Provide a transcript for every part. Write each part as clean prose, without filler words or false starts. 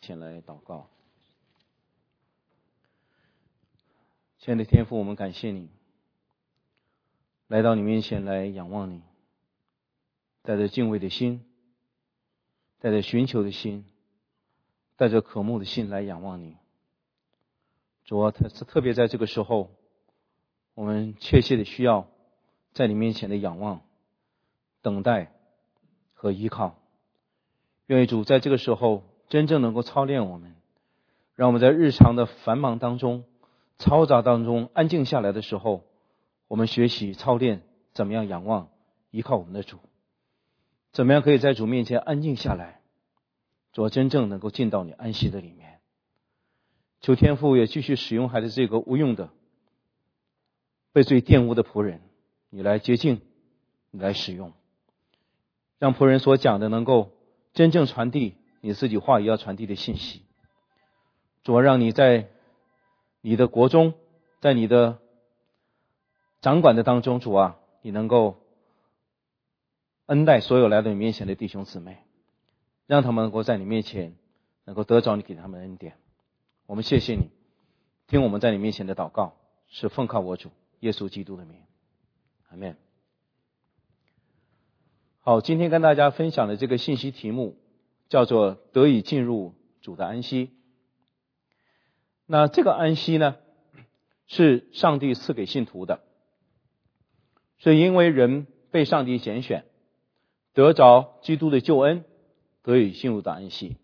前来祷告。亲爱的天父，我们感谢你，来到你面前来仰望你，带着敬畏的心，带着寻求的心，带着渴慕的心来仰望你。主啊，特别在这个时候，我们切切的需要在你面前的仰望、等待和依靠。愿主在这个时候真正能够操练我们，让我们在日常的繁忙当中、嘈杂当中安静下来的时候，我们学习操练怎么样仰望、依靠我们的主，怎么样可以在主面前安静下来，主真正能够进到你安息的里面。求天父也继续使用孩子这个无用的、被罪玷污的仆人，你来洁净，你来使用，让仆人所讲的能够真正传递你自己话语要传递的信息。主啊，让你在你的国中，在你的掌管的当中，主啊，你能够恩待所有来到你面前的弟兄姊妹，让他们能够在你面前能够得着你给他们的恩典。我们谢谢你，听我们在你面前的祷告，是奉靠我主耶稣基督的名，阿们。好，今天跟大家分享的这个信息题目叫做得以进入主的安息。那这个安息呢，是上帝赐给信徒的，是因为人被上帝拣选，得着基督的救恩，得以进入的安息。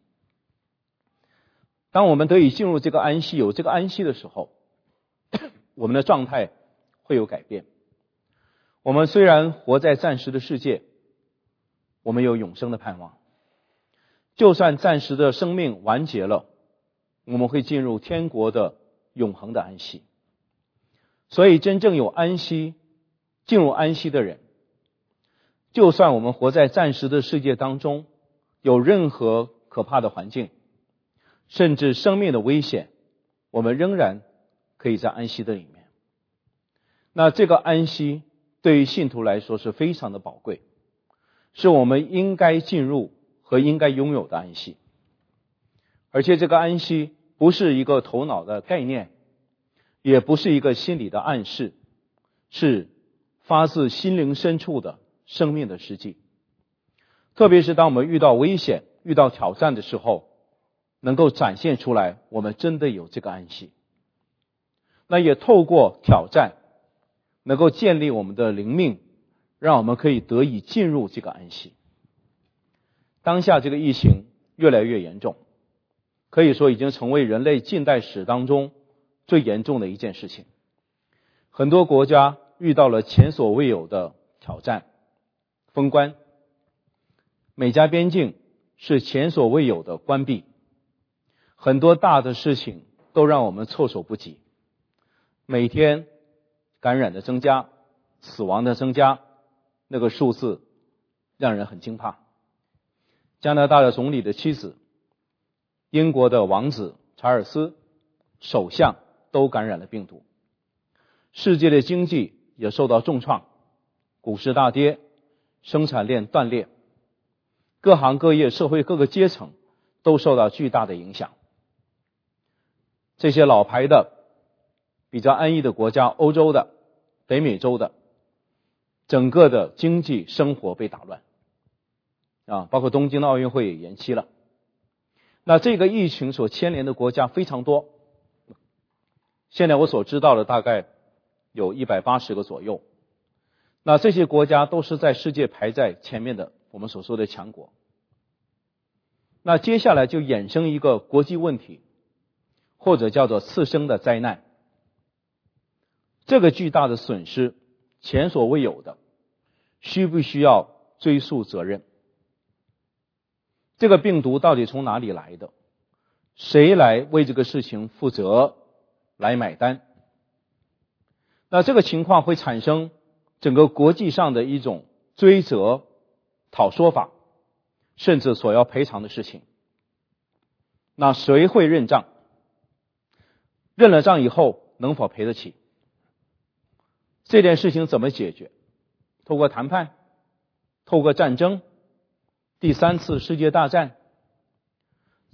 当我们得以进入这个安息，有这个安息的时候，我们的状态会有改变。我们虽然活在暂时的世界，我们有永生的盼望。就算暂时的生命完结了，我们会进入天国的永恒的安息。所以真正有安息、进入安息的人，就算我们活在暂时的世界当中，有任何可怕的环境，甚至生命的危险，我们仍然可以在安息的里面。那这个安息对于信徒来说是非常的宝贵，是我们应该进入和应该拥有的安息。而且这个安息不是一个头脑的概念，也不是一个心理的暗示，是发自心灵深处的生命的实际。特别是当我们遇到危险、遇到挑战的时候，能够展现出来我们真的有这个安息。那也透过挑战能够建立我们的灵命，让我们可以得以进入这个安息。当下这个疫情越来越严重，可以说已经成为人类近代史当中最严重的一件事情。很多国家遇到了前所未有的挑战，封关，美加边境是前所未有的关闭，很多大的事情都让我们措手不及。每天感染的增加，死亡的增加，那个数字让人很惊怕。加拿大的总理的妻子，英国的王子查尔斯，首相都感染了病毒。世界的经济也受到重创，股市大跌，生产链断裂，各行各业、社会各个阶层都受到巨大的影响。这些老牌的、比较安逸的国家，欧洲的、北美洲的，整个的经济生活被打乱包括东京的奥运会也延期了。那这个疫情所牵连的国家非常多，现在我所知道的大概有180个左右。那这些国家都是在世界排在前面的，我们所说的强国。那接下来就衍生一个国际问题，或者叫做次生的灾难。这个巨大的损失，前所未有的，需不需要追溯责任？这个病毒到底从哪里来的？谁来为这个事情负责，来买单？那这个情况会产生整个国际上的一种追责、讨说法，甚至索要赔偿的事情。那谁会认账？认了账以后能否赔得起？这件事情怎么解决？透过谈判？透过战争？第3次世界大战？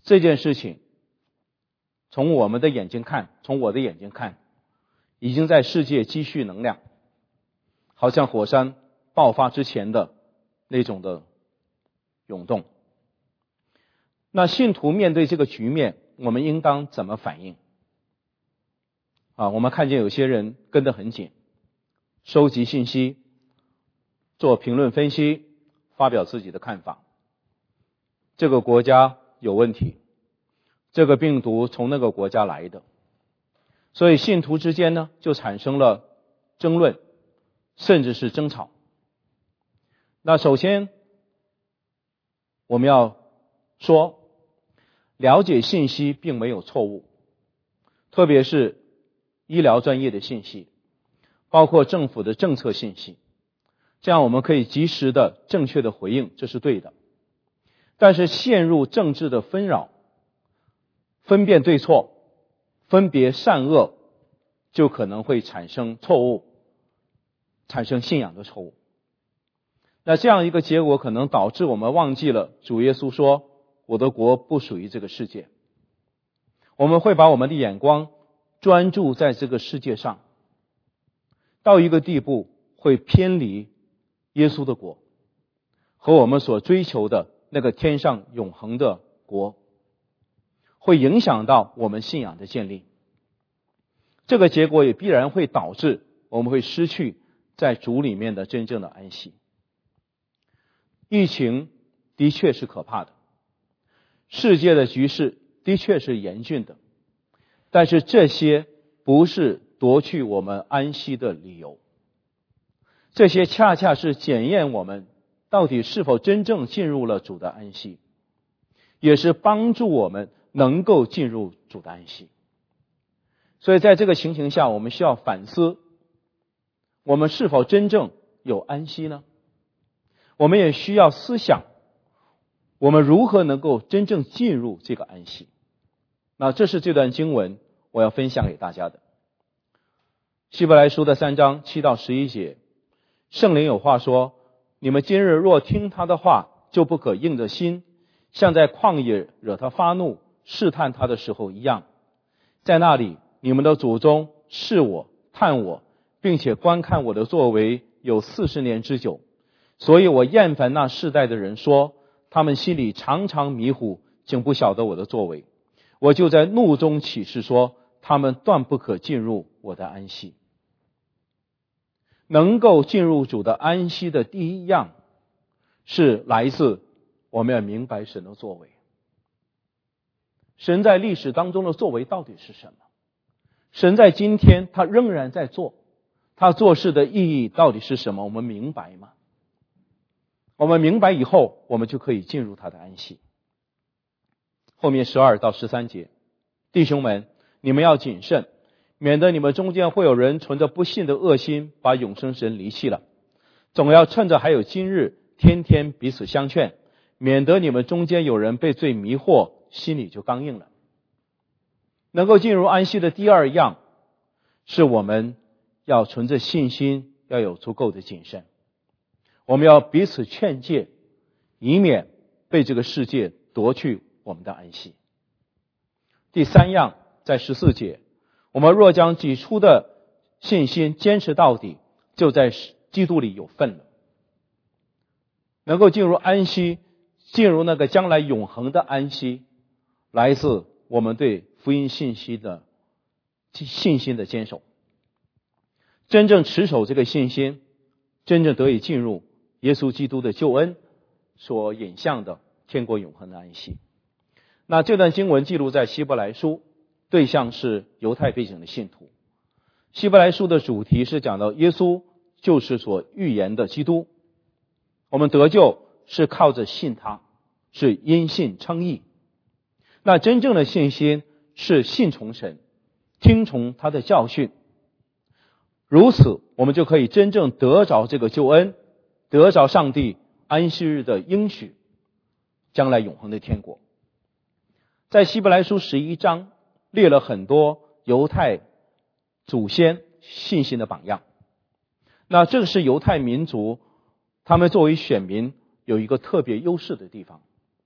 这件事情从我们的眼睛看，从我的眼睛看，已经在世界积蓄能量，好像火山爆发之前的那种的涌动。那信徒面对这个局面，我们应当怎么反应？我们看见有些人跟得很紧，收集信息，做评论分析，发表自己的看法。这个国家有问题，这个病毒从那个国家来的，所以信徒之间呢，就产生了争论，甚至是争吵。那首先我们要说，了解信息并没有错误，特别是医疗专业的信息，包括政府的政策信息，这样我们可以及时的正确的回应，这是对的。但是陷入政治的纷扰，分辨对错，分别善恶，就可能会产生错误，产生信仰的错误。那这样一个结果可能导致我们忘记了主耶稣说，我的国不属于这个世界。我们会把我们的眼光专注在这个世界上，到一个地步会偏离耶稣的国和我们所追求的那个天上永恒的国，会影响到我们信仰的建立。这个结果也必然会导致我们会失去在主里面的真正的安息。疫情的确是可怕的，世界的局势的确是严峻的，但是这些不是夺去我们安息的理由，这些恰恰是检验我们到底是否真正进入了主的安息，也是帮助我们能够进入主的安息。所以在这个情形下，我们需要反思，我们是否真正有安息呢？我们也需要思想，我们如何能够真正进入这个安息。那这是这段经文我要分享给大家的。希伯来书的3章7到11节，圣灵有话说，你们今日若听他的话，就不可硬着心，像在旷野惹他发怒试探他的时候一样。在那里你们的祖宗试我探我，并且观看我的作为有40年之久，所以我厌烦那世代的人，说他们心里常常迷糊，竟不晓得我的作为。我就在怒中起誓说，他们断不可进入我的安息。能够进入主的安息的第一样，是来自我们要明白神的作为。神在历史当中的作为到底是什么？神在今天他仍然在做，他做事的意义到底是什么？我们明白吗？我们明白以后，我们就可以进入他的安息。后面12到13节，弟兄们，你们要谨慎，免得你们中间会有人存着不信的恶心，把永生神离弃了。总要趁着还有今日，天天彼此相劝，免得你们中间有人被罪迷惑，心里就刚硬了。能够进入安息的第二样，是我们要存着信心，要有足够的谨慎。我们要彼此劝诫，以免被这个世界夺去我们的安息。第三样，在14节，我们若将起初的信心坚持到底，就在基督里有份了。能够进入安息，进入那个将来永恒的安息，来自我们对福音信心的坚守。真正持守这个信心，真正得以进入耶稣基督的救恩所引向的天国永恒的安息。那这段经文记录在希伯来书，对象是犹太背景的信徒。希伯来书的主题是讲到耶稣就是所预言的基督，我们得救是靠着信他，是因信称义。那真正的信心是信从神，听从他的教训，如此我们就可以真正得着这个救恩，得着上帝安息日的应许，将来永恒的天国。在希伯来书11章列了很多犹太祖先信心的榜样。那这个是犹太民族他们作为选民有一个特别优势的地方。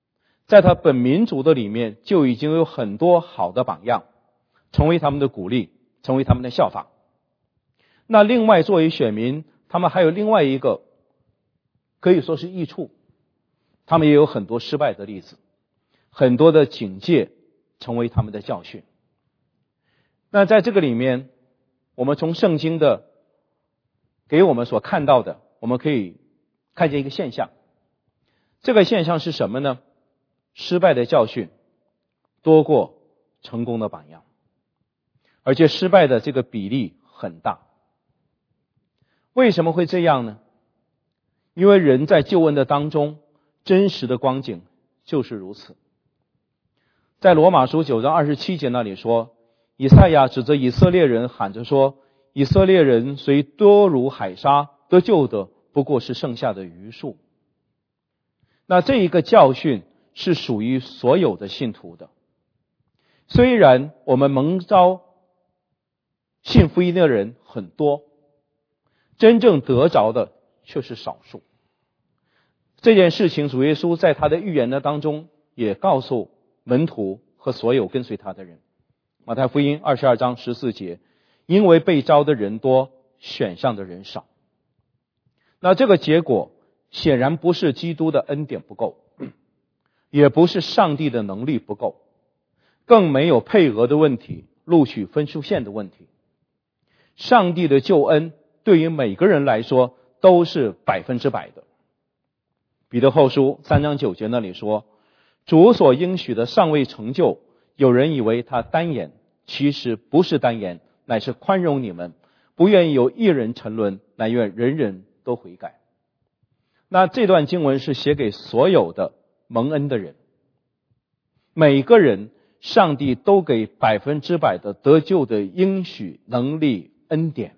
在他本民族的里面就已经有很多好的榜样，成为他们的鼓励，成为他们的效法。那另外作为选民，他们还有另外一个可以说是益处，他们也有很多失败的例子，很多的警戒成为他们的教训。那在这个里面，我们从圣经的给我们所看到的，我们可以看见一个现象。这个现象是什么呢？失败的教训多过成功的榜样，而且失败的这个比例很大。为什么会这样呢？因为人在救恩的当中，真实的光景就是如此。在罗马书9章27节那里说，以赛亚指着以色列人喊着说，以色列人虽多如海沙，得救的不过是剩下的余数。那这一个教训是属于所有的信徒的。虽然我们蒙召信福音的人很多，真正得着的却是少数。这件事情主耶稣在他的预言的当中也告诉门徒和所有跟随他的人。马太福音22章14节，因为被召的人多，选上的人少。那这个结果显然不是基督的恩典不够，也不是上帝的能力不够，更没有配额的问题，录取分数线的问题。上帝的救恩对于每个人来说都是100%的。彼得后书3章9节那里说，主所应许的尚未成就，有人以为他单言，其实不是单言，乃是宽容你们，不愿意有一人沉沦，乃愿人人都悔改。那这段经文是写给所有的蒙恩的人，每个人上帝都给100%的得救的应许、能力、恩典。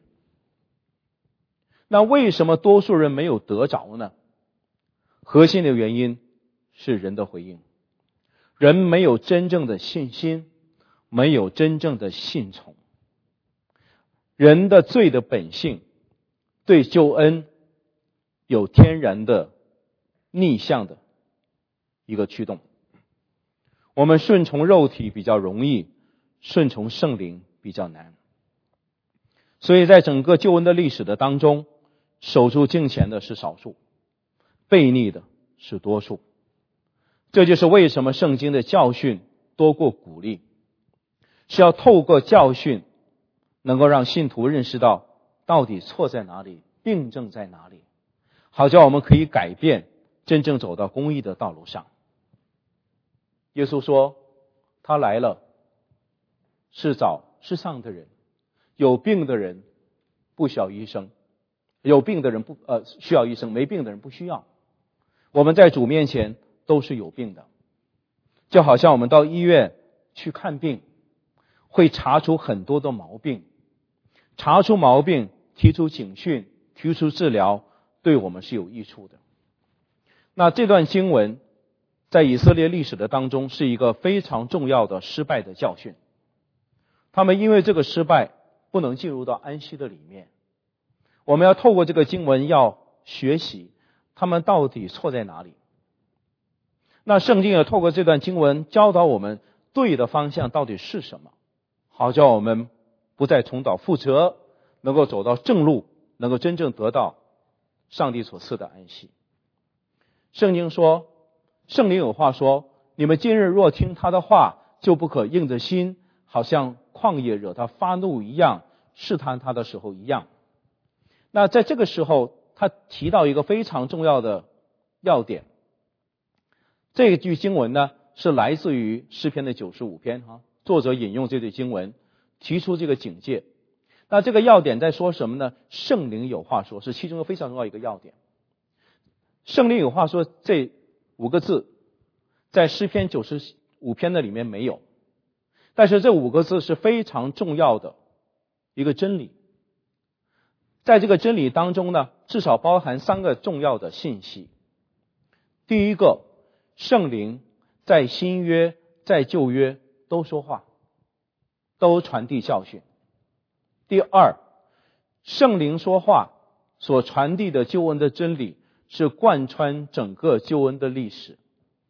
那为什么多数人没有得着呢？核心的原因是人的回应。人没有真正的信心，没有真正的信从。人的罪的本性对救恩有天然的逆向的一个驱动。我们顺从肉体比较容易，顺从圣灵比较难。所以在整个救恩的历史的当中，守住敬虔的是少数，悖逆的是多数。这就是为什么圣经的教训多过鼓励，是要透过教训能够让信徒认识到到底错在哪里，病症在哪里，好叫我们可以改变，真正走到公义的道路上。耶稣说他来了是找世上的人，有病的人不需要医生，有病的人需要医生，没病的人不需要。我们在主面前都是有病的，就好像我们到医院去看病，会查出很多的毛病，查出毛病，提出警讯，提出治疗，对我们是有益处的。那这段经文在以色列历史的当中是一个非常重要的失败的教训。他们因为这个失败不能进入到安息的里面。我们要透过这个经文要学习他们到底错在哪里。那圣经也透过这段经文教导我们对的方向到底是什么，好叫我们不再重蹈覆辙，能够走到正路，能够真正得到上帝所赐的安息。圣经说，圣灵有话说，你们今日若听他的话，就不可硬着心，好像旷野惹他发怒一样，试探他的时候一样。那在这个时候他提到一个非常重要的要点。这句经文呢是来自于诗篇的95篇，作者引用这句经文提出这个警戒。那这个要点在说什么呢？圣灵有话说，是其中非常重要一个要点。圣灵有话说这5个字在诗篇95篇的里面没有，但是这5个字是非常重要的一个真理。在这个真理当中呢，至少包含3个重要的信息。第一个，圣灵在新约在旧约都说话，都传递教训。第二，圣灵说话所传递的救恩的真理是贯穿整个救恩的历史，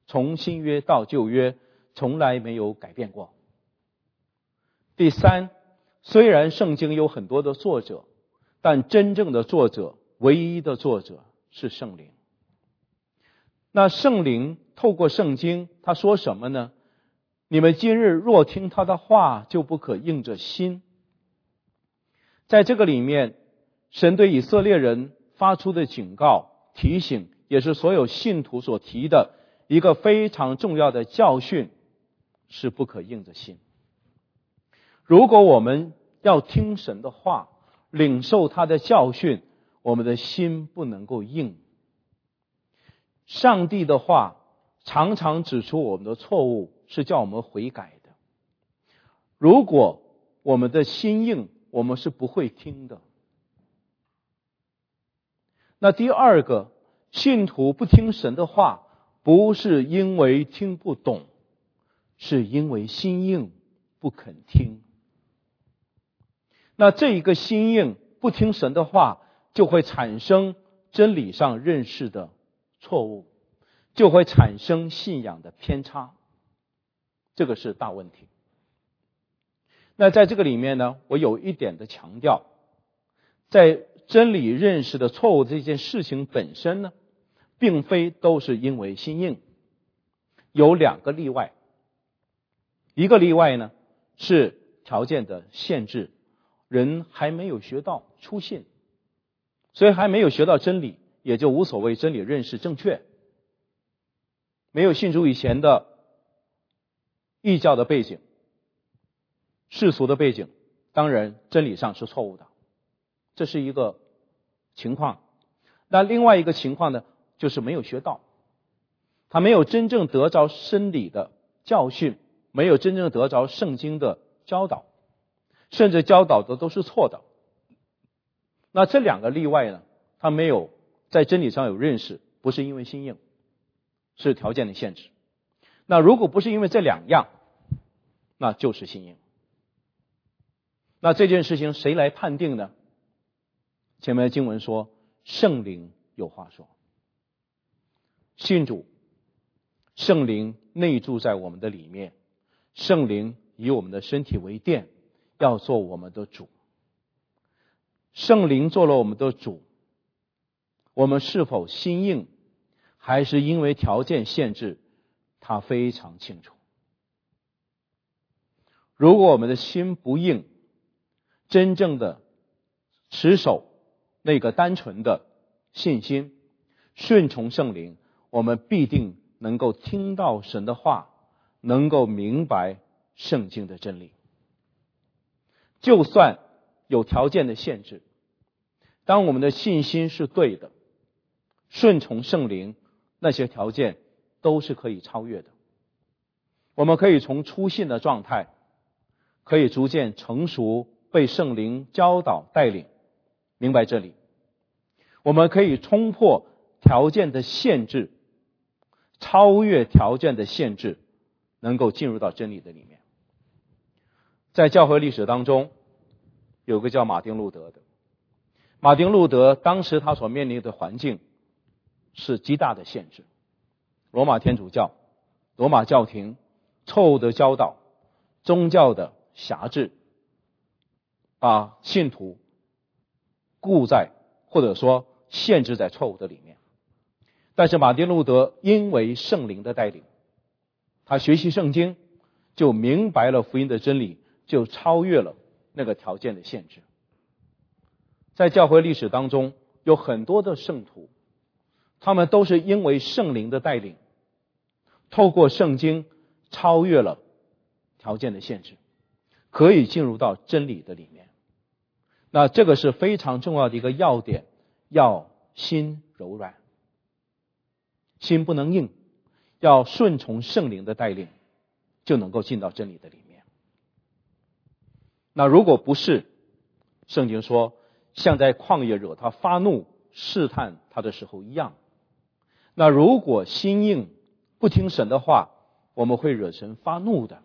从新约到旧约从来没有改变过。第三，虽然圣经有很多的作者，但真正的作者，唯一的作者是圣灵。那圣灵透过圣经他说什么呢？你们今日若听他的话，就不可硬着心。在这个里面，神对以色列人发出的警告提醒，也是所有信徒所提的一个非常重要的教训，是不可硬着心。如果我们要听神的话，领受他的教训，我们的心不能够硬。上帝的话常常指出我们的错误，是叫我们悔改的。如果我们的心硬，我们是不会听的。那第二个，信徒不听神的话，不是因为听不懂，是因为心硬不肯听。那这一个心硬不听神的话，就会产生真理上认识的错误，就会产生信仰的偏差，这个是大问题。那在这个里面呢，我有一点的强调，在真理认识的错误这件事情本身呢，并非都是因为心硬，有两个例外。一个例外呢，是条件的限制，人还没有学到初信，所以还没有学到真理，也就无所谓真理认识正确。没有信主以前的异教的背景，世俗的背景，当然真理上是错误的，这是一个情况。那另外一个情况呢，就是没有学到，他没有真正得着真理的教训，没有真正得着圣经的教导，甚至教导的都是错的。那这两个例外呢，他没有在真理上有认识，不是因为心硬，是条件的限制。那如果不是因为这两样，那就是心硬。那这件事情谁来判定呢？前面的经文说，圣灵有话说。信主，圣灵内住在我们的里面，圣灵以我们的身体为殿，要做我们的主。圣灵做了我们的主，我们是否心硬，还是因为条件限制，他非常清楚。如果我们的心不硬，真正的持守那个单纯的信心，顺从圣灵，我们必定能够听到神的话，能够明白圣经的真理。就算有条件的限制，当我们的信心是对的，顺从圣灵，那些条件都是可以超越的。我们可以从初信的状态，可以逐渐成熟，被圣灵教导带领，明白这里。我们可以冲破条件的限制，超越条件的限制，能够进入到真理的里面。在教会历史当中，有个叫马丁路德的。马丁路德当时他所面临的环境是极大的限制，罗马天主教、罗马教廷错误的教导，宗教的辖制，把信徒固在或者说限制在错误的里面。但是马丁路德因为圣灵的带领，他学习圣经，就明白了福音的真理，就超越了那个条件的限制。在教会历史当中，有很多的圣徒，他们都是因为圣灵的带领，透过圣经超越了条件的限制，可以进入到真理的里面。那这个是非常重要的一个要点，要心柔软，心不能硬，要顺从圣灵的带领，就能够进到真理的里面。那如果不是，圣经说像在旷野惹他发怒试探他的时候一样。那如果心硬不听神的话，我们会惹神发怒的。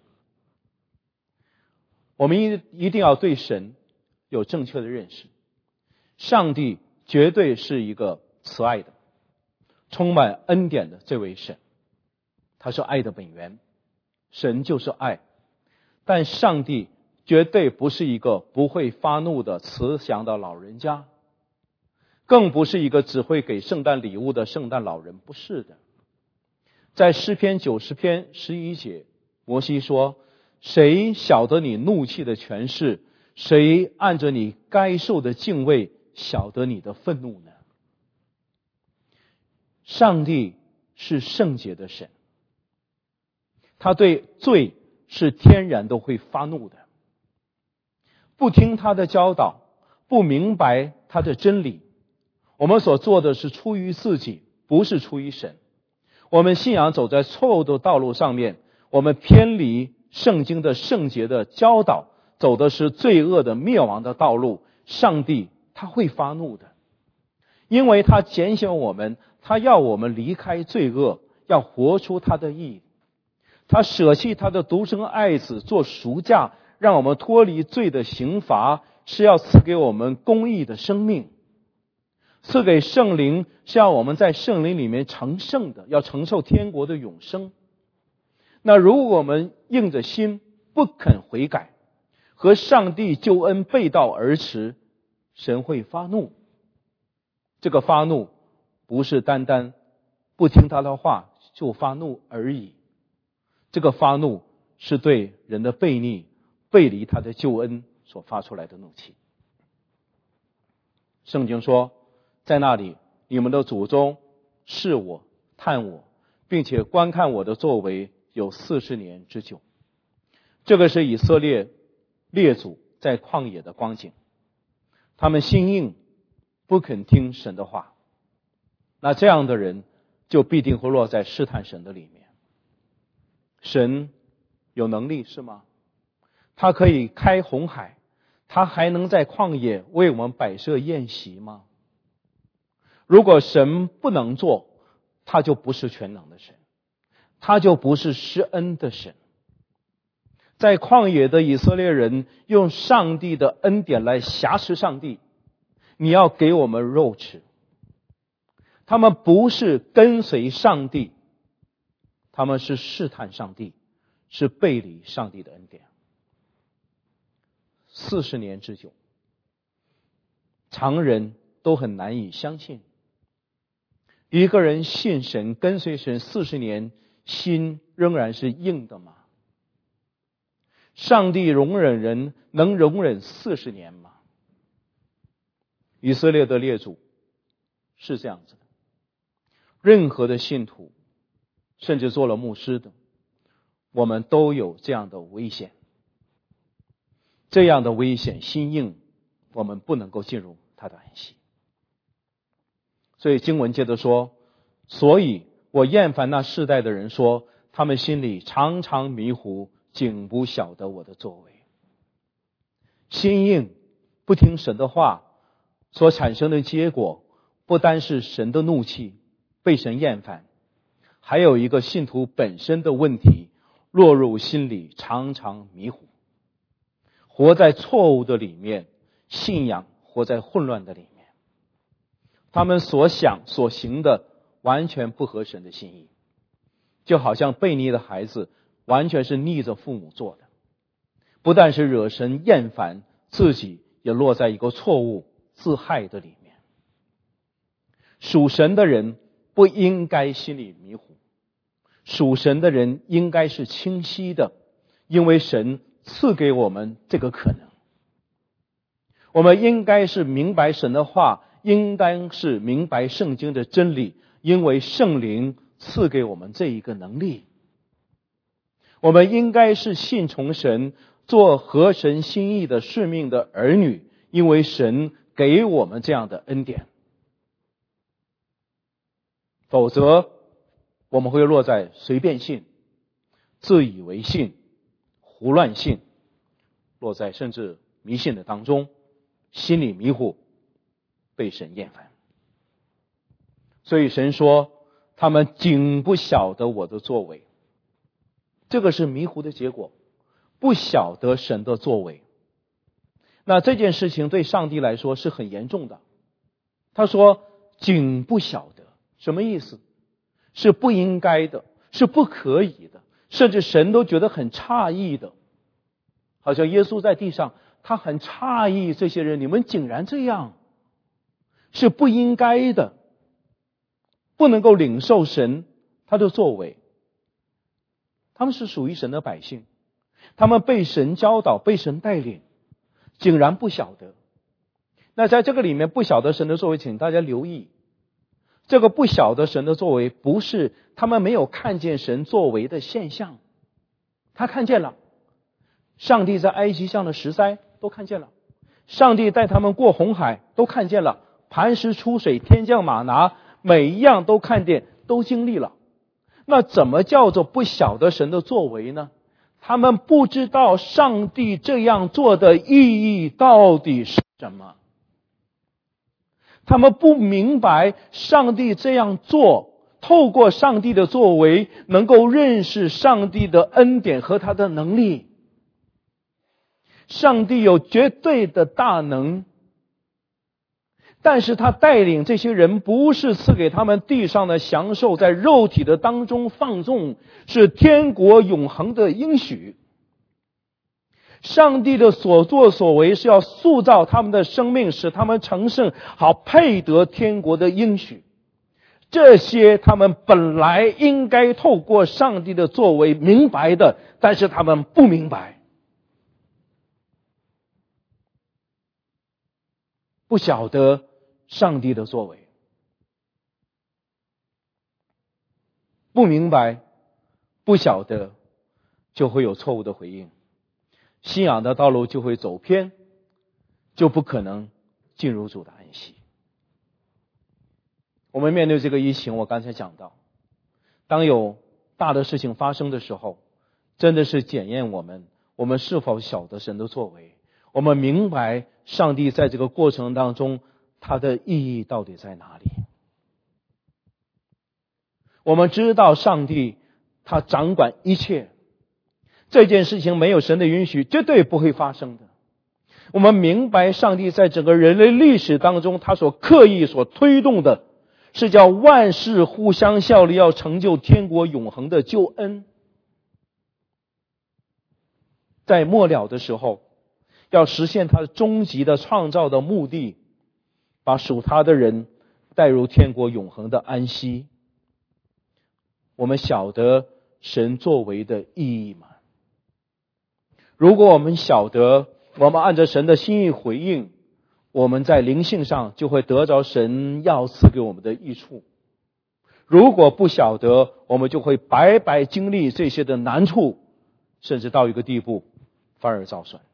我们一定要对神有正确的认识，上帝绝对是一个慈爱的、充满恩典的这位神。 他是爱的本源，神就是爱。但上帝绝对不是一个不会发怒的慈祥的老人家，更不是一个只会给圣诞礼物的圣诞老人，不是的。在诗篇90篇11节，摩西说，谁晓得你怒气的权势？谁按着你该受的敬畏晓得你的愤怒呢？上帝是圣洁的神，他对罪是天然都会发怒的。不听他的教导，不明白他的真理，我们所做的是出于自己，不是出于神。我们信仰走在错误的道路上面，我们偏离圣经的圣洁的教导，走的是罪恶的灭亡的道路，上帝他会发怒的，因为他拣选我们，他要我们离开罪恶，要活出他的义。他舍弃他的独生爱子做赎价，让我们脱离罪的刑罚，是要赐给我们公义的生命。赐给圣灵，是要我们在圣灵里面成圣的，要承受天国的永生。那如果我们硬着心不肯悔改，和上帝救恩背道而驰，神会发怒。这个发怒不是单单不听他的话就发怒而已，这个发怒是对人的悖逆、背离他的救恩所发出来的怒气。圣经说，在那里你们的祖宗试我、探我，并且观看我的作为有40年之久。这个是以色列列祖在旷野的光景，他们心硬，不肯听神的话。那这样的人就必定会落在试探神的里面。神有能力是吗？他可以开红海，他还能在旷野为我们摆设宴席吗？如果神不能做，他就不是全能的神，他就不是施恩的神。在旷野的以色列人用上帝的恩典来挟持上帝，你要给我们肉吃。他们不是跟随上帝，他们是试探上帝，是背离上帝的恩典。40年之久，常人都很难以相信。一个人信神跟随神40年，心仍然是硬的吗？上帝容忍人能容忍40年吗？以色列的列祖是这样子的。任何的信徒，甚至做了牧师的，我们都有这样的危险。这样的危险，心硬，我们不能够进入他的安息。所以经文接着说，所以我厌烦那世代的人说，他们心里常常迷糊，竟不晓得我的作为。心硬，不听神的话所产生的结果，不单是神的怒气，被神厌烦，还有一个信徒本身的问题，落入心里常常迷糊，活在错误的里面，信仰活在混乱的里面。他们所想所行的完全不合神的心意，就好像悖逆的孩子完全是逆着父母做的，不但是惹神厌烦，自己也落在一个错误自害的里面。属神的人不应该心里迷糊，属神的人应该是清晰的，因为神赐给我们这个可能。我们应该是明白神的话，应当是明白圣经的真理，因为圣灵赐给我们这一个能力。我们应该是信从神，做合神心意的使命的儿女，因为神给我们这样的恩典。否则我们会落在随便信、自以为信、胡乱信，落在甚至迷信的当中，心里迷糊，被神厌烦。所以神说，他们竟不晓得我的作为。这个是迷糊的结果，不晓得神的作为。那这件事情对上帝来说是很严重的。他说竟不晓得，什么意思？是不应该的， 是不可以的，甚至神都觉得很诧异的。好像耶稣在地上，他很诧异这些人，你们竟然这样，是不应该的，不能够领受神他的作为。他们是属于神的百姓，他们被神教导，被神带领，竟然不晓得。那在这个里面不晓得神的作为，请大家留意，这个不晓得神的作为，不是他们没有看见神作为的现象，他看见了，上帝在埃及上的十灾都看见了，上帝带他们过红海都看见了，磐石出水，天降玛拿，每一样都看见，都经历了。那怎么叫做不晓得神的作为呢？他们不知道上帝这样做的意义到底是什么，他们不明白上帝这样做，透过上帝的作为能够认识上帝的恩典和他的能力。上帝有绝对的大能，但是他带领这些人不是赐给他们地上的享受，在肉体的当中放纵，是天国永恒的应许。上帝的所作所为是要塑造他们的生命，使他们成圣，好配得天国的应许。这些他们本来应该透过上帝的作为明白的，但是他们不明白，不晓得上帝的作为，不明白，不晓得，就会有错误的回应，信仰的道路就会走偏，就不可能进入主的安息。我们面对这个疫情，我刚才讲到，当有大的事情发生的时候，真的是检验我们是否晓得神的作为，我们明白上帝在这个过程当中他的意义到底在哪里。我们知道上帝他掌管一切，这件事情没有神的允许绝对不会发生的。我们明白上帝在整个人类历史当中他所刻意所推动的是叫万事互相效力，要成就天国永恒的救恩。在末了的时候，要实现他终极的创造的目的，把属他的人带入天国永恒的安息。我们晓得神作为的意义吗？如果我们晓得，我们按着神的心意回应，我们在灵性上就会得着神要赐给我们的益处。如果不晓得，我们就会白白经历这些的难处，甚至到一个地步反而遭损。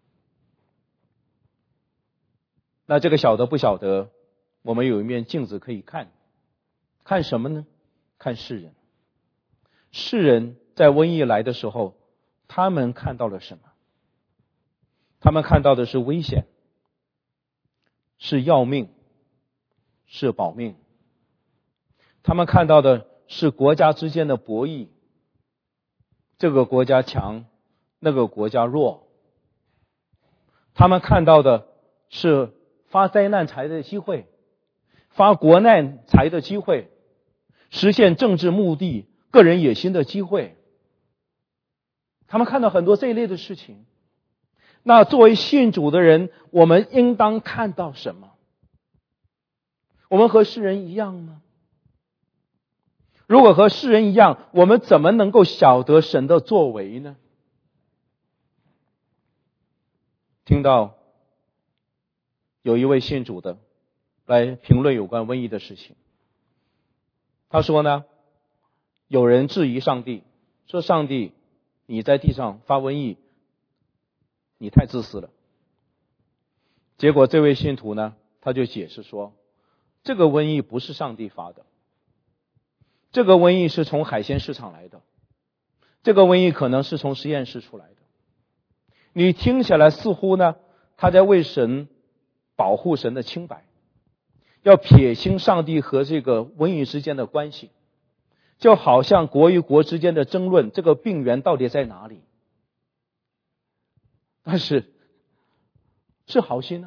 那这个晓得不晓得，我们有一面镜子可以看，看什么呢？看世人。世人在瘟疫来的时候，他们看到了什么？他们看到的是危险，是要命，是保命。他们看到的是国家之间的博弈，这个国家强，那个国家弱。他们看到的是发灾难财的机会，发国难财的机会，实现政治目的、个人野心的机会。他们看到很多这一类的事情。那作为信主的人，我们应当看到什么？我们和世人一样吗？如果和世人一样，我们怎么能够晓得神的作为呢？听到有一位信主的来评论有关瘟疫的事情，他说呢，有人质疑上帝，说上帝，你在地上发瘟疫，你太自私了。结果这位信徒呢，他就解释说，这个瘟疫不是上帝发的，这个瘟疫是从海鲜市场来的，这个瘟疫可能是从实验室出来的。你听起来似乎呢，他在为神保护神的清白，要撇清上帝和这个瘟疫之间的关系，就好像国与国之间的争论，这个病源到底在哪里？但是是好心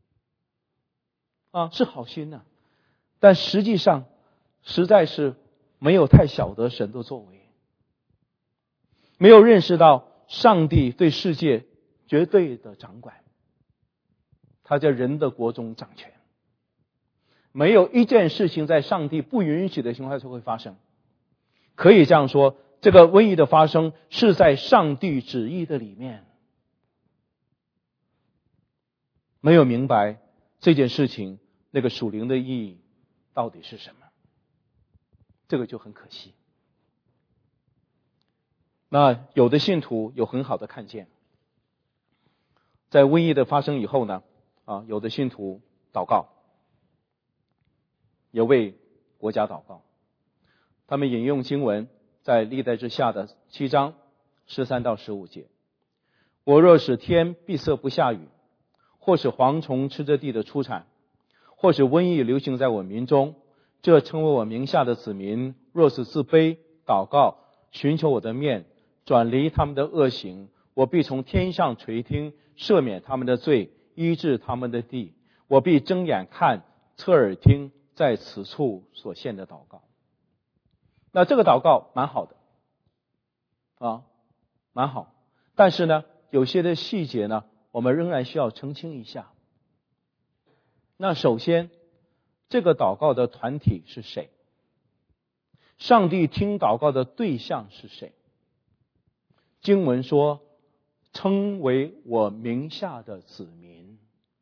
是好心但实际上实在是没有太晓得神的作为，没有认识到上帝对世界绝对的掌管，他在人的国中掌权，没有一件事情在上帝不允许的情况下会发生。可以这样说，这个瘟疫的发生是在上帝旨意的里面。没有明白这件事情那个属灵的意义到底是什么，这个就很可惜。那有的信徒有很好的看见，在瘟疫的发生以后呢，有的信徒祷告，也为国家祷告。他们引用经文在历代志下的7章13到15节：我若使天闭塞不下雨，或使蝗虫吃着地的出产，或使瘟疫流行在我民中，这称为我名下的子民，若是自卑祷告，寻求我的面，转离他们的恶行，我必从天上垂听，赦免他们的罪，医治他们的地。我必睁眼看，侧耳听，在此处所献的祷告。那这个祷告蛮好的蛮好，但是呢，有些的细节呢，我们仍然需要澄清一下。那首先，这个祷告的团体是谁？上帝听祷告的对象是谁？经文说，称为我名下的子民。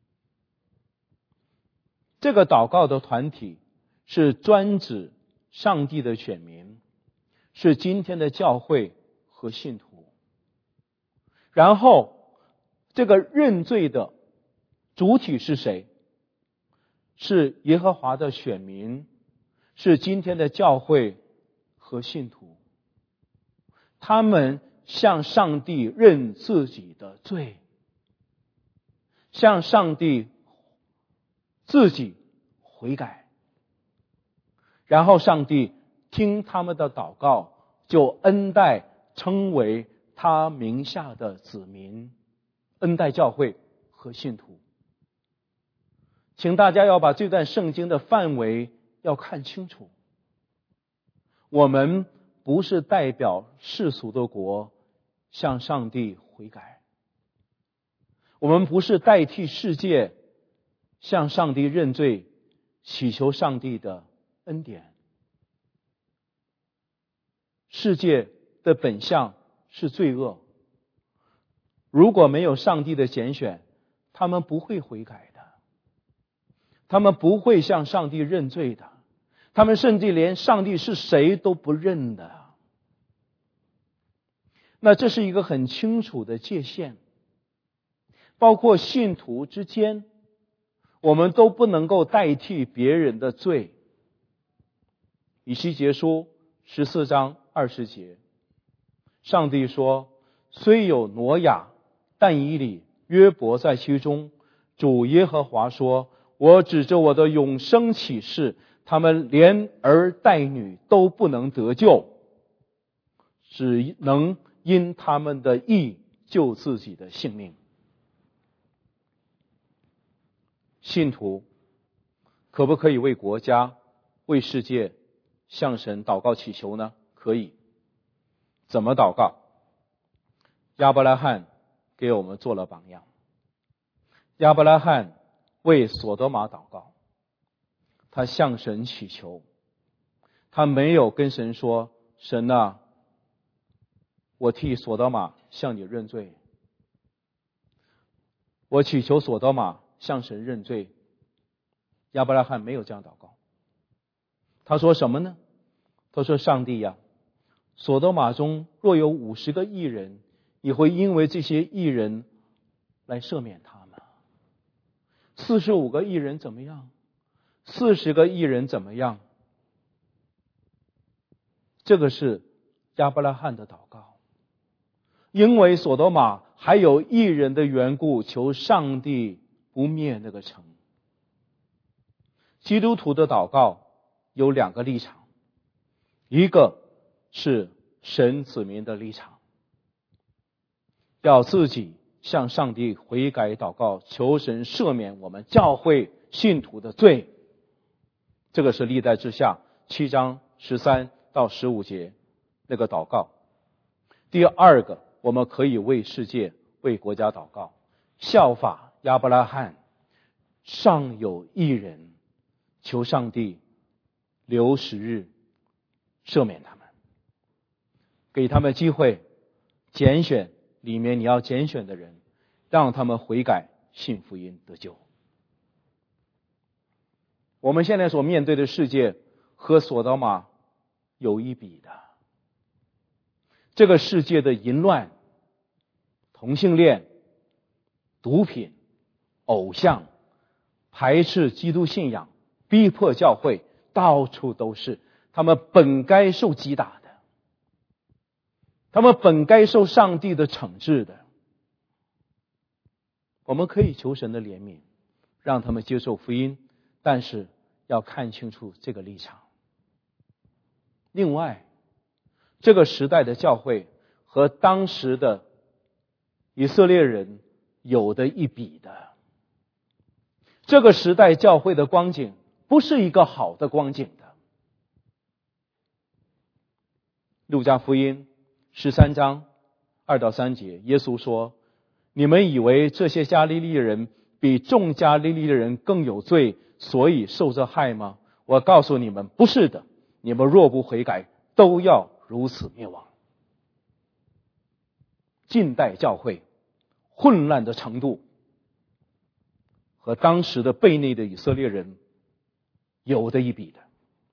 这个祷告的团体是专指上帝的选民，是今天的教会和信徒。然后这个认罪的主体是谁？是耶和华的选民，是今天的教会和信徒。他们向上帝认自己的罪，向上帝自己悔改，然后上帝听他们的祷告，就恩待称为他名下的子民，恩待教会和信徒。请大家要把这段圣经的范围要看清楚。我们不是代表世俗的国向上帝悔改，我们不是代替世界向上帝认罪，祈求上帝的恩典。世界的本相是罪恶，如果没有上帝的拣选，他们不会悔改的，他们不会向上帝认罪的，他们甚至连上帝是谁都不认的。那这是一个很清楚的界限，包括信徒之间，我们都不能够代替别人的罪。以西结书14章20节，上帝说，虽有挪亚、但以理、约伯在其中，主耶和华说，我指着我的永生启示，他们连儿带女都不能得救，只能因他们的义救自己的性命。信徒可不可以为国家、为世界向神祷告祈求呢？可以。怎么祷告？亚伯拉罕给我们做了榜样。亚伯拉罕为所多玛祷告，他向神祈求，他没有跟神说，神啊，我替所多玛向你认罪，我祈求所多玛向神认罪。亚伯拉罕没有这样祷告，他说什么呢？他说，上帝呀，所多玛中若有50个义人，你会因为这些义人来赦免他们。45个义人怎么样？40个义人怎么样？这个是亚伯拉罕的祷告。因为所多玛还有义人的缘故，求上帝不灭那个城。基督徒的祷告有2个立场，一个是神子民的立场，要自己向上帝悔改祷告，求神赦免我们教会信徒的罪。这个是历代志下7章13 到15节那个祷告。第二个，我们可以为世界、为国家祷告，效法亚伯拉罕，尚有一人，求上帝留时日赦免他们，给他们机会，拣选里面你要拣选的人，让他们悔改，信福音得救。我们现在所面对的世界和索多玛有一比的。这个世界的淫乱、同性恋、毒品、偶像、排斥基督信仰、逼迫教会，到处都是。他们本该受击打的，他们本该受上帝的惩治的。我们可以求神的怜悯，让他们接受福音，但是要看清楚这个立场。另外，这个时代的教会和当时的以色列人有的一比的。这个时代教会的光景不是一个好的光景的。路加福音13章2到3节，耶稣说：你们以为这些加利利人比众加利利的人更有罪，所以受这害吗？我告诉你们，不是的。你们若不悔改，都要如此灭亡。近代教会混乱的程度和当时的悖逆的以色列人有的一比的。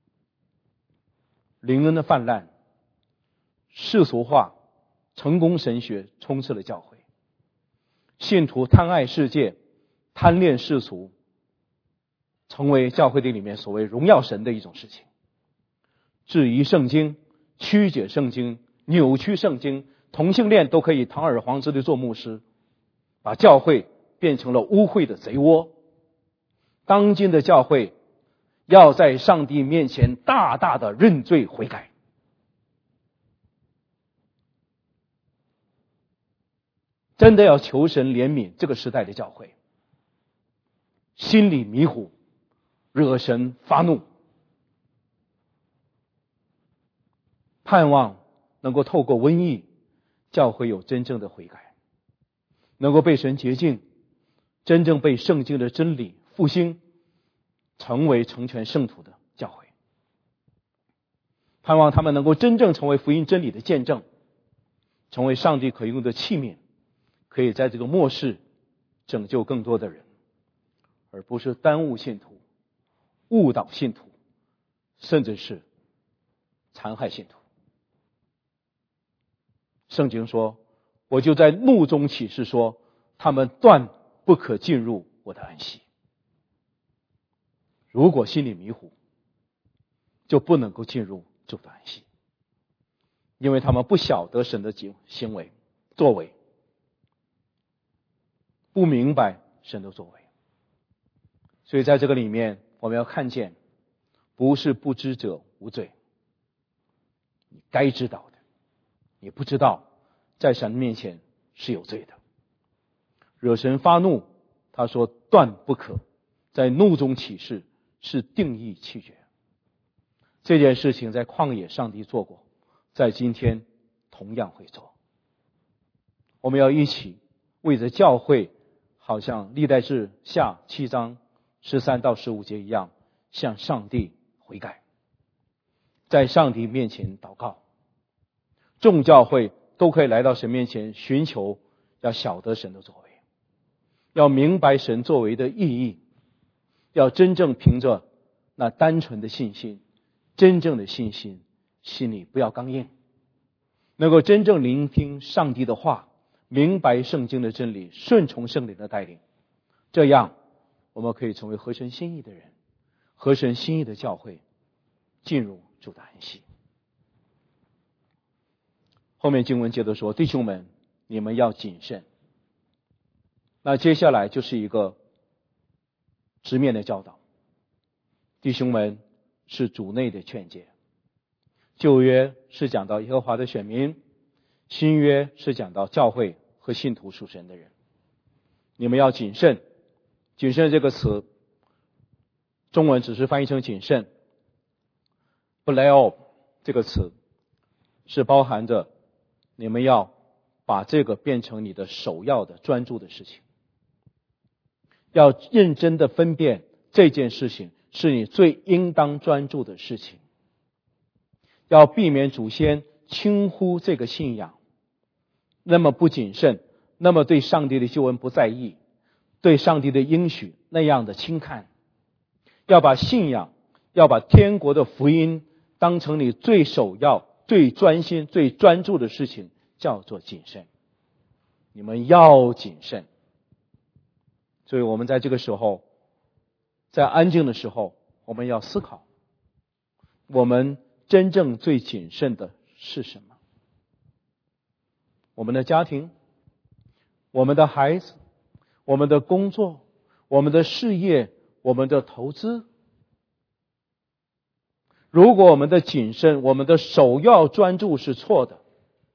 灵恩的泛滥，世俗化、成功神学充斥了教会，信徒贪爱世界、贪恋世俗，成为教会的里面所谓荣耀神的一种事情。质疑圣经、曲解圣经、扭曲圣经，同性恋都可以堂而皇之的做牧师，把教会变成了污秽的贼窝。当今的教会要在上帝面前大大的认罪悔改。真的要求神怜悯这个时代的教会，心里迷糊，惹神发怒。盼望能够透过瘟疫，教会有真正的悔改，能够被神洁净，真正被圣经的真理复兴，成为成全圣徒的教会。盼望他们能够真正成为福音真理的见证，成为上帝可用的器皿，可以在这个末世拯救更多的人，而不是耽误信徒、误导信徒，甚至是残害信徒。圣经说，我就在怒中起誓说，他们断不可进入我的安息。如果心里迷糊，就不能够进入主的安息，因为他们不晓得神的行为作为，不明白神的作为。所以在这个里面，我们要看见，不是不知者无罪，你该知道的，你不知道，在神面前是有罪的。惹神发怒，他说断不可，在怒中起誓，是定义弃绝。这件事情在旷野上帝做过，在今天同样会做。我们要一起为着教会，好像历代志下7章13到15节一样，向上帝悔改，在上帝面前祷告。众教会都可以来到神面前寻求，要晓得神的作为，要明白神作为的意义，要真正凭着那单纯的信心，真正的信心，心里不要刚硬，能够真正聆听上帝的话，明白圣经的真理，顺从圣灵的带领。这样我们可以成为合神心意的人，合神心意的教会，进入主的安息。后面经文接着说，弟兄们，你们要谨慎。那接下来就是一个直面的教导。弟兄们是主内的劝诫。旧约是讲到耶和华的选民，新约是讲到教会和信徒属神的人。你们要谨慎。谨慎这个词，中文只是翻译成谨慎，不莱奥， 这个词是包含着你们要把这个变成你的首要的专注的事情，要认真的分辨这件事情是你最应当专注的事情，要避免祖先轻忽这个信仰，那么不谨慎，那么对上帝的救恩不在意，对上帝的应许那样的轻看。要把信仰，要把天国的福音当成你最首要、最专心、最专注的事情，叫做谨慎。你们要谨慎。所以我们在这个时候，在安静的时候，我们要思考，我们真正最谨慎的是什么？我们的家庭，我们的孩子，我们的工作，我们的事业，我们的投资。如果我们的谨慎，我们的首要专注是错的，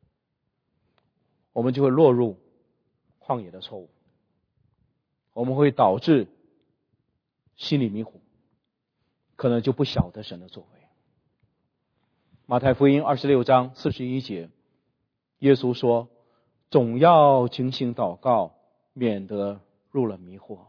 我们就会落入旷野的错误，我们会导致心里迷糊，可能就不晓得神的作为。马太福音26章41节，耶稣说，总要警醒祷告，免得入了迷惑。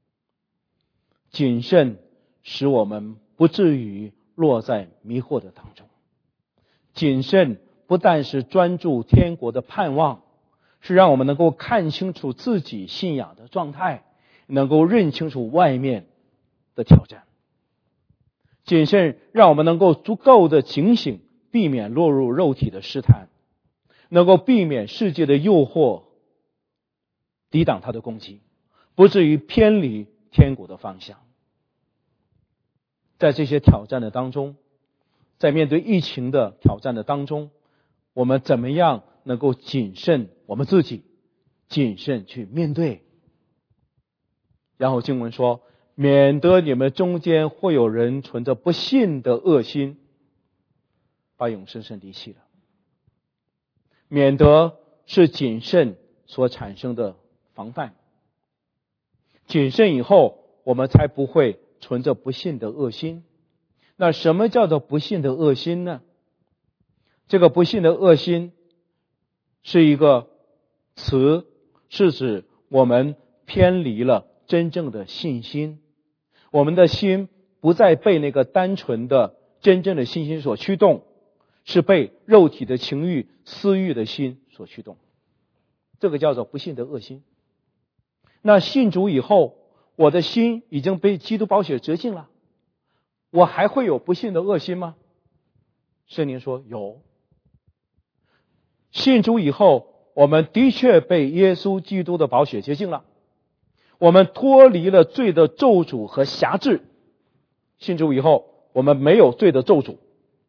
谨慎使我们不至于落在迷惑的当中。谨慎不但是专注天国的盼望，是让我们能够看清楚自己信仰的状态，能够认清楚外面的挑战。谨慎让我们能够足够的警醒，避免落入肉体的试探，能够避免世界的诱惑，抵挡它的攻击，不至于偏离天国的方向。在这些挑战的当中，在面对疫情的挑战的当中，我们怎么样能够谨慎我们自己，谨慎去面对？然后经文说，免得你们中间会有人存着不信的恶心，把永生神离弃了。免得是谨慎所产生的防范，谨慎以后，我们才不会存着不信的恶心。那什么叫做不信的恶心呢？这个不信的恶心是一个词，是指我们偏离了真正的信心，我们的心不再被那个单纯的真正的信心所驱动，是被肉体的情欲、私欲的心所驱动。这个叫做不信的恶心。那信主以后，我的心已经被基督宝血洁净了，我还会有不信的恶心吗？圣灵说有。信主以后，我们的确被耶稣基督的宝血洁净了，我们脱离了罪的咒诅和辖制。信主以后，我们没有罪的咒诅，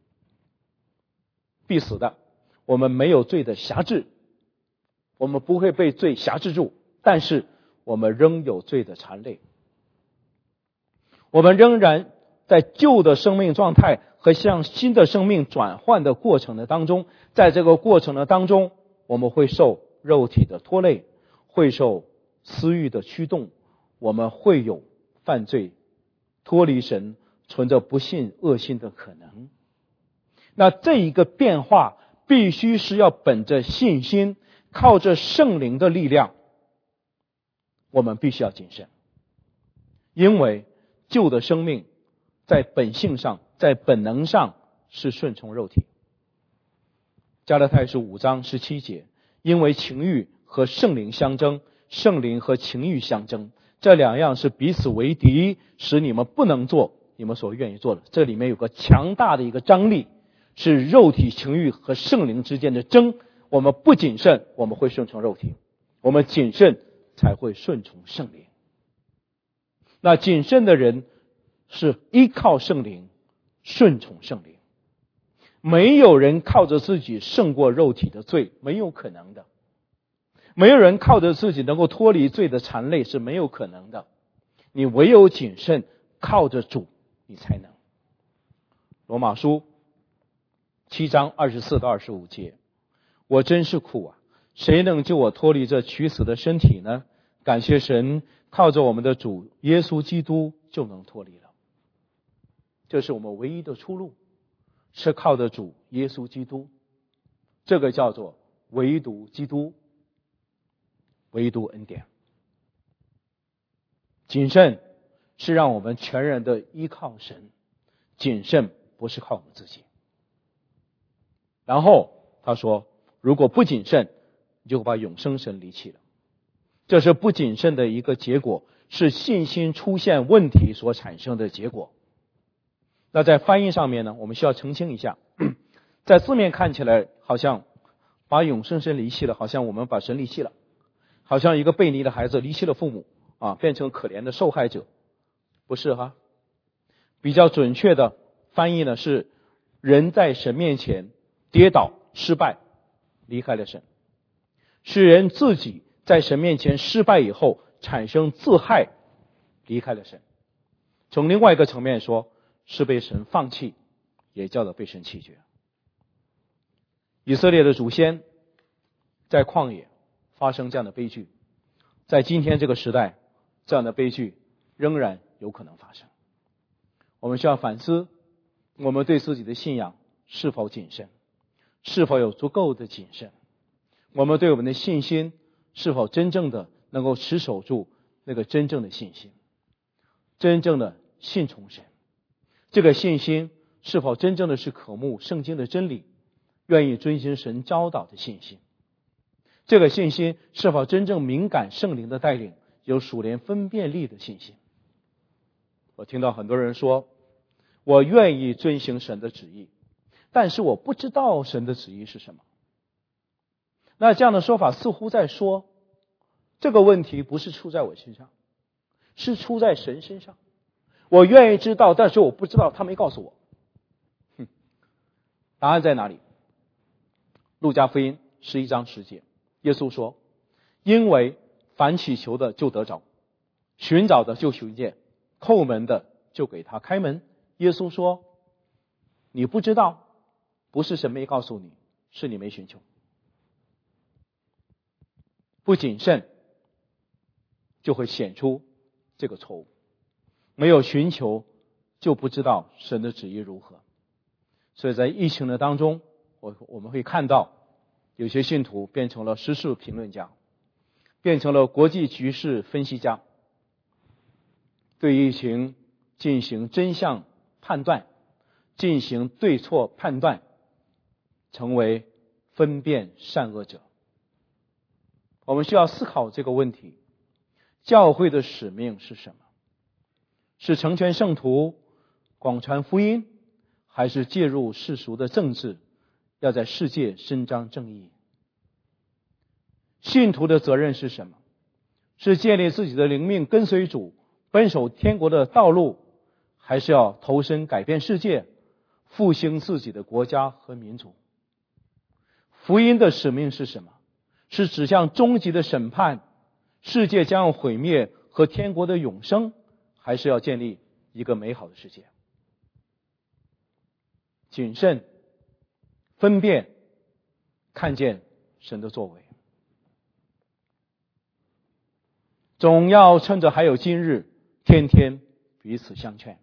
必死的，我们没有罪的辖制，我们不会被罪辖制住，但是我们仍有罪的缠累。我们仍然在旧的生命状态和向新的生命转换的过程的当中，在这个过程的当中，我们会受肉体的拖累，会受私欲的驱动，我们会有犯罪、脱离神、存着不信恶心的可能。那这一个变化必须是要本着信心，靠着圣灵的力量，我们必须要谨慎。因为旧的生命在本性上，在本能上是顺从肉体。加拉太书5章17节，因为情欲和圣灵相争，圣灵和情欲相争，这两样是彼此为敌，使你们不能做你们所愿意做的。这里面有个强大的一个张力，是肉体情欲和圣灵之间的争。我们不谨慎，我们会顺从肉体；我们谨慎，才会顺从圣灵。那谨慎的人是依靠圣灵，顺从圣灵。没有人靠着自己胜过肉体的罪，没有可能的。没有人靠着自己能够脱离罪的缠累，是没有可能的。你唯有谨慎，靠着主，你才能。罗马书7章24到25节，我真是苦啊！谁能救我脱离这取死的身体呢？感谢神，靠着我们的主耶稣基督就能脱离了。这是我们唯一的出路，是靠着主耶稣基督，这个叫做唯独基督，唯独恩典。谨慎是让我们全然的依靠神，谨慎不是靠我们自己。然后他说，如果不谨慎，你就把永生神离弃了。这是不谨慎的一个结果，是信心出现问题所产生的结果。那在翻译上面呢，我们需要澄清一下，在字面看起来好像把永生神离弃了，好像我们把神离弃了，好像一个悖逆的孩子离弃了父母变成可怜的受害者。不是哈，比较准确的翻译呢是人在神面前跌倒失败离开了神，是人自己在神面前失败以后产生自害离开了神。从另外一个层面说，是被神放弃，也叫做被神弃绝。以色列的祖先在旷野发生这样的悲剧，在今天这个时代，这样的悲剧仍然有可能发生。我们需要反思，我们对自己的信仰是否谨慎，是否有足够的谨慎，我们对我们的信心是否真正的能够持守住那个真正的信心，真正的信从神。这个信心是否真正的是渴慕圣经的真理，愿意遵行神教导的信心。这个信心是否真正敏感圣灵的带领，有属灵分辨力的信心。我听到很多人说，我愿意遵行神的旨意，但是我不知道神的旨意是什么。那这样的说法似乎在说，这个问题不是出在我身上，是出在神身上。我愿意知道，但是我不知道，他没告诉我。答案在哪里？路加福音11章10节，耶稣说，因为凡祈求的就得着，寻找的就寻见，叩门的就给他开门。耶稣说，你不知道，不是神没告诉你，是你没寻求。不谨慎就会显出这个错误，没有寻求就不知道神的旨意如何。所以在疫情的当中，我们会看到有些信徒变成了时事评论家，变成了国际局势分析家，对疫情进行真相判断，进行对错判断，成为分辨善恶者。我们需要思考这个问题，教会的使命是什么？是成全圣徒，广传福音，还是介入世俗的政治，要在世界伸张正义？信徒的责任是什么？是建立自己的灵命，跟随主，奔走天国的道路，还是要投身改变世界，复兴自己的国家和民族？福音的使命是什么？是指向终极的审判，世界将要毁灭和天国的永生，还是要建立一个美好的世界？谨慎分辨，看见神的作为，总要趁着还有今日，天天彼此相劝。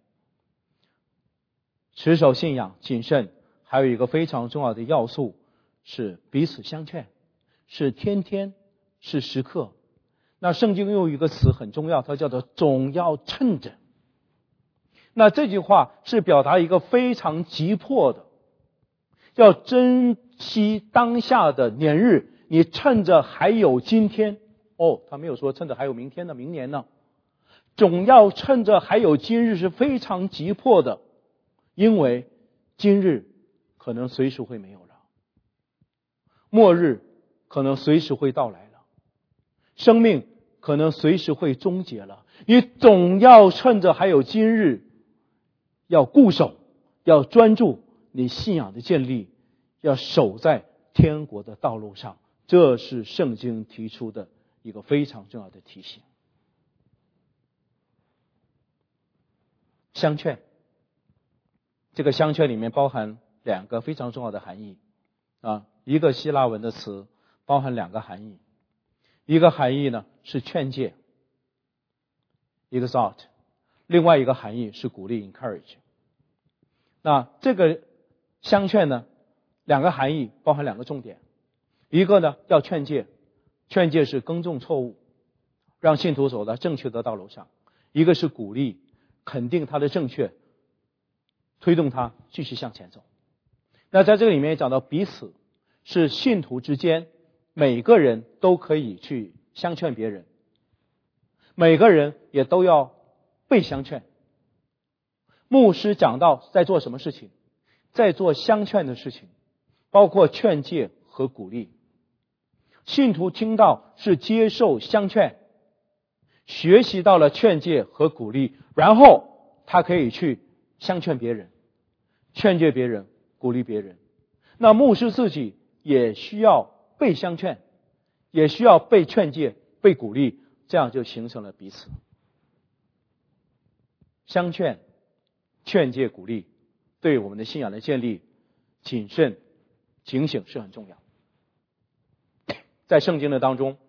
持守信仰谨慎还有一个非常重要的要素，是彼此相劝，是天天，是时刻。那圣经用一个词很重要，它叫做总要趁着。那这句话是表达一个非常急迫的，要珍惜当下的年日，你趁着还有今天。他没有说趁着还有明天呢，明年呢。总要趁着还有今日是非常急迫的，因为今日可能随时会没有了，末日可能随时会到来了，生命可能随时会终结了。你总要趁着还有今日，要固守，要专注你信仰的建立，要守在天国的道路上。这是圣经提出的一个非常重要的提醒。相劝，这个相劝里面包含两个非常重要的含义一个希腊文的词包含两个含义，一个含义呢是劝诫 exhort， 另外一个含义是鼓励 encourage。那这个相劝呢两个含义，包含两个重点。一个呢要劝诫，劝诫是更正错误，让信徒走到正确的道路上；一个是鼓励，肯定他的正确，推动他继续向前走。那在这个里面讲到彼此，是信徒之间每个人都可以去相劝别人，每个人也都要被相劝。牧师讲到在做什么事情，在做相劝的事情，包括劝诫和鼓励。信徒听到是接受相劝，学习到了劝诫和鼓励，然后他可以去相劝别人，劝诫别人，鼓励别人。那牧师自己也需要被相劝，也需要被劝诫，被鼓励，这样就形成了彼此。相劝、劝诫、鼓励，对我们的信仰的建立、谨慎、警醒是很重要。在圣经的当中，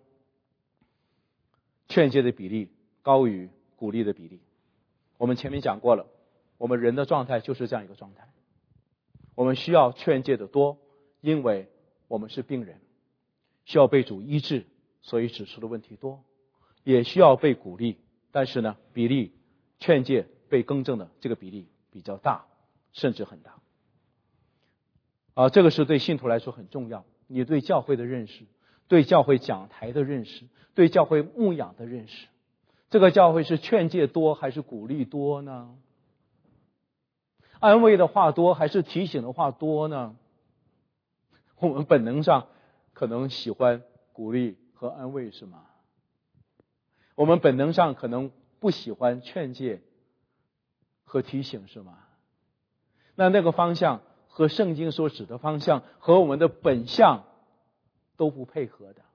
劝诫的比例高于鼓励的比例。我们前面讲过了，我们人的状态就是这样一个状态。我们需要劝诫的多，因为我们是病人，需要被主医治，所以指出的问题多；也需要被鼓励，但是呢，比例劝诫被更正的这个比例比较大，甚至很大。这个是对信徒来说很重要。你对教会的认识，对教会讲台的认识，对教会牧养的认识，这个教会是劝诫多还是鼓励多呢？安慰的话多还是提醒的话多呢？我们本能上可能喜欢鼓励和安慰，是吗？我们本能上可能不喜欢劝诫和提醒，是吗？那个方向和圣经所指的方向和我们的本相都不配合的。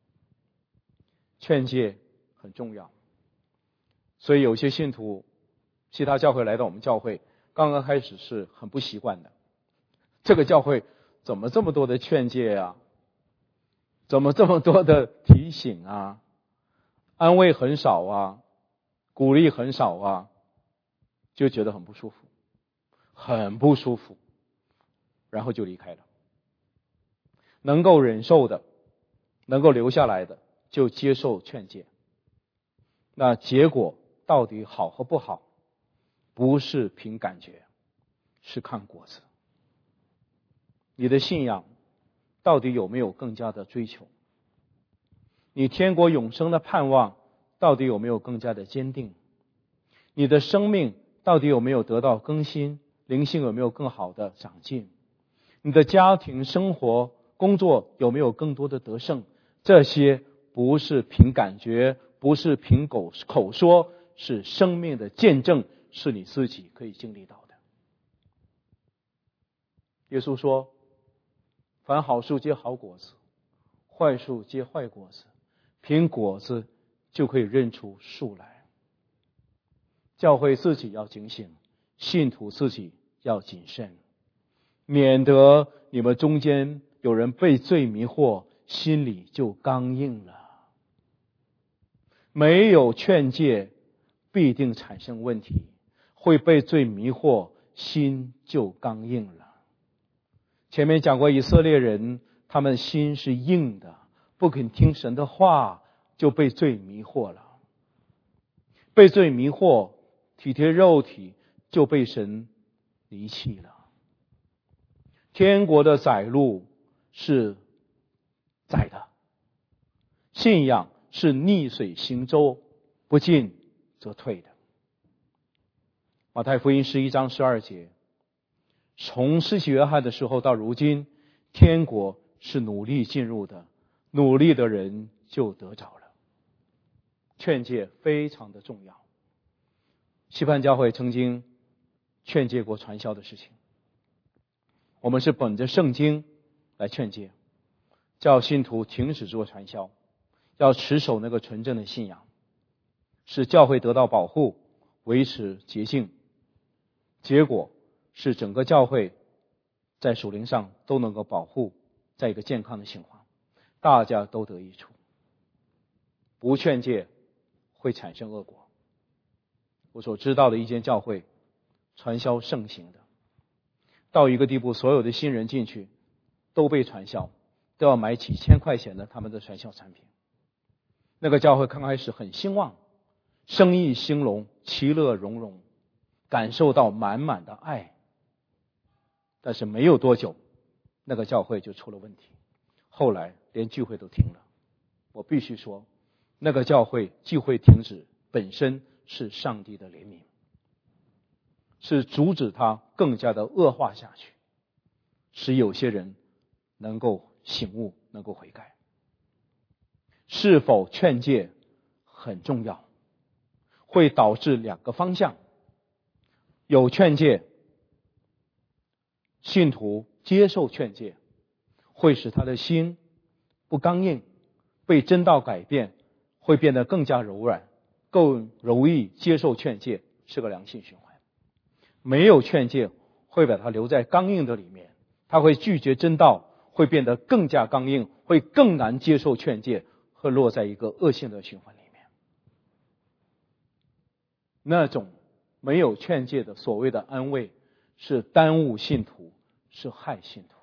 劝诫很重要，所以有些信徒其他教会来到我们教会，刚刚开始是很不习惯的。这个教会怎么这么多的劝诫啊？怎么这么多的提醒啊？安慰很少啊，鼓励很少啊，就觉得很不舒服，很不舒服，然后就离开了。能够忍受的，能够留下来的，就接受劝诫。那结果到底好和不好，不是凭感觉，是看果子。你的信仰到底有没有更加的追求？你天国永生的盼望到底有没有更加的坚定？你的生命到底有没有得到更新？灵性有没有更好的长进？你的家庭生活工作有没有更多的得胜？这些不是凭感觉，不是凭口说，是生命的见证，是你自己可以经历到的。耶稣说，凡好树结好果子，坏树结坏果子，凭果子就可以认出树来。教会自己要警醒，信徒自己要谨慎，免得你们中间有人被罪迷惑，心里就刚硬了。没有劝诫，必定产生问题，会被罪迷惑，心就刚硬了。前面讲过以色列人，他们心是硬的，不肯听神的话，就被罪迷惑了。被罪迷惑，体贴肉体，就被神离弃了。天国的窄路是窄的，信仰是逆水行舟，不进则退的。马太福音11章12节，从施洗约翰的时候到如今，天国是努力进入的，努力的人就得着了。劝诫非常的重要。西番教会曾经劝诫过传销的事情，我们是本着圣经来劝诫，叫信徒停止做传销，要持守那个纯正的信仰，使教会得到保护，维持洁净。结果是整个教会在属灵上都能够保护，在一个健康的情况，大家都得益处。不劝诫会产生恶果。我所知道的一间教会，传销盛行的，到一个地步，所有的新人进去都被传销，都要买几千块钱的他们的传销产品。那个教会刚开始很兴旺，生意兴隆，其乐融融，感受到满满的爱。但是没有多久，那个教会就出了问题，后来连聚会都停了。我必须说，那个教会聚会停止本身是上帝的怜悯，是阻止它更加的恶化下去，使有些人能够醒悟，能够悔改。是否劝诫很重要，会导致两个方向。有劝诫，信徒接受劝诫，会使他的心不刚硬，被真道改变，会变得更加柔软，更容易接受劝诫，是个良性循环。没有劝诫，会把他留在刚硬的里面，他会拒绝真道，会变得更加刚硬，会更难接受劝诫，会落在一个恶性的循环里面。那种没有劝诫的所谓的安慰，是耽误信徒，是害信徒。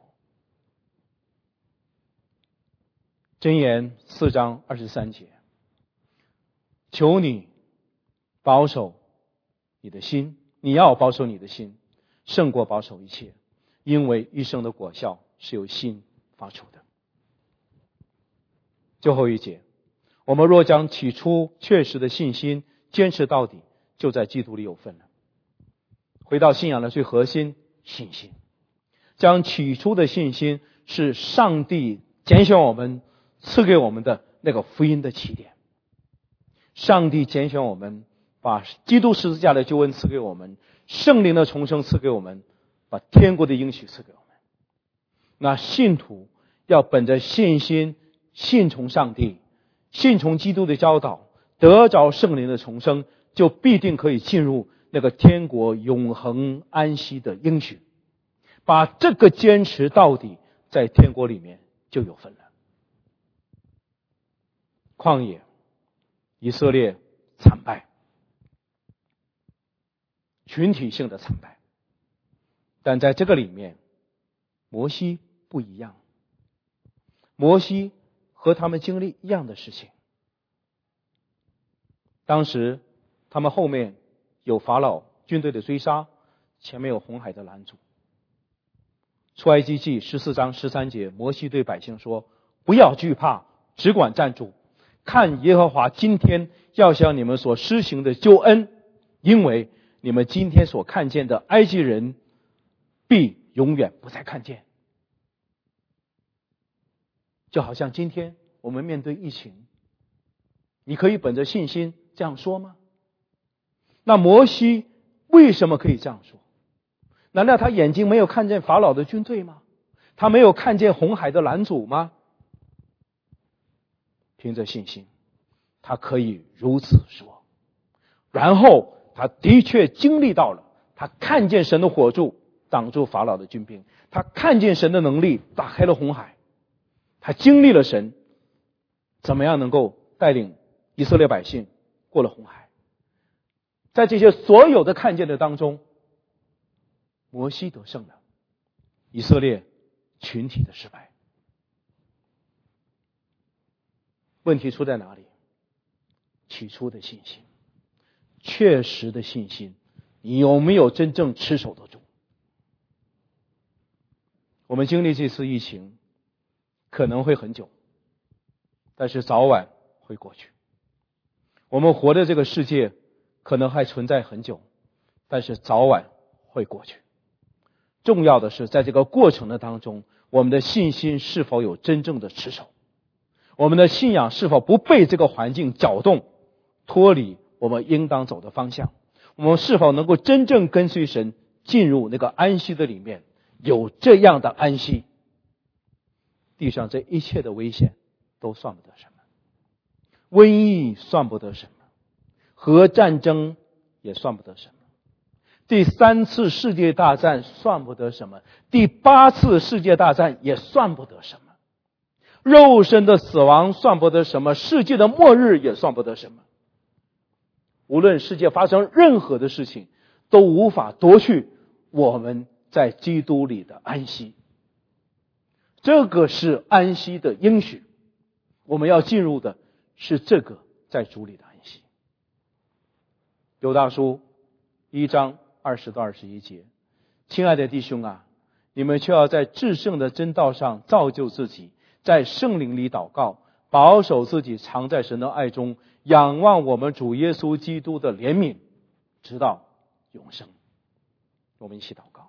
箴言4章23节，求你保守你的心，你要保守你的心，胜过保守一切，因为一生的果效是由心发出的。最后一节，我们若将起初确实的信心坚持到底，就在基督里有份了。回到信仰的最核心，信心。将起初的信心是上帝拣选我们，赐给我们的那个福音的起点。上帝拣选我们，把基督十字架的救恩赐给我们，圣灵的重生赐给我们，把天国的应许赐给我们。那信徒要本着信心，信从上帝，信从基督的教导，得着圣灵的重生，就必定可以进入那个天国永恒安息的应许。把这个坚持到底，在天国里面就有份了。旷野，以色列惨败，群体性的惨败。但在这个里面，摩西不一样。摩西和他们经历一样的事情。当时他们后面有法老军队的追杀，前面有红海的拦阻。出埃及记14章13节，摩西对百姓说，不要惧怕，只管站住，看耶和华今天要向你们所施行的救恩，因为你们今天所看见的埃及人必永远不再看见。就好像今天我们面对疫情，你可以本着信心这样说吗？那摩西为什么可以这样说？难道他眼睛没有看见法老的军队吗？他没有看见红海的拦阻吗？凭着信心，他可以如此说。然后他的确经历到了，他看见神的火柱挡住法老的军兵，他看见神的能力打开了红海，他经历了神怎么样能够带领以色列百姓过了红海。在这些所有的看见的当中，摩西得胜了，以色列群体的失败。问题出在哪里？起初的信心，确实的信心，你有没有真正持守得住？我们经历这次疫情可能会很久，但是早晚会过去。我们活的这个世界可能还存在很久，但是早晚会过去。重要的是在这个过程的当中，我们的信心是否有真正的持守，我们的信仰是否不被这个环境搅动，脱离我们应当走的方向，我们是否能够真正跟随神进入那个安息的里面，有这样的安息，地上这一切的危险都算不得什么，瘟疫算不得什么，核战争也算不得什么，第3次世界大战算不得什么，第8次世界大战也算不得什么，肉身的死亡算不得什么，世界的末日也算不得什么。无论世界发生任何的事情，都无法夺去我们在基督里的安息。 这个是安息的应许，我们要进入的是这个在主里的安息。犹大书1章20到21节，亲爱的弟兄啊，你们却要在至圣的真道上造就自己，在圣灵里祷告，保守自己常在神的爱中，仰望我们主耶稣基督的怜悯，直到永生。我们一起祷告。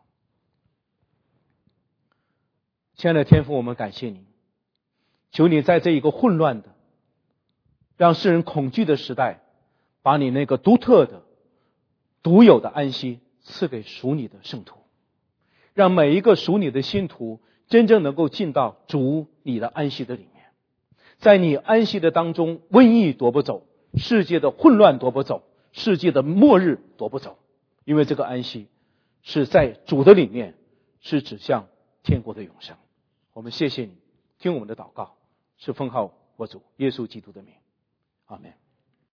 亲爱的天父，我们感谢你，求你在这一个混乱的让世人恐惧的时代，把你那个独特的独有的安息赐给属你的圣徒，让每一个属你的信徒真正能够进到主你的安息的里面。在你安息的当中，瘟疫夺不走，世界的混乱夺不走，世界的末日夺不走，因为这个安息是在主的里面，是指向天国的永生。我们谢谢你，听我们的祷告，是奉靠我主耶稣基督的名，阿们。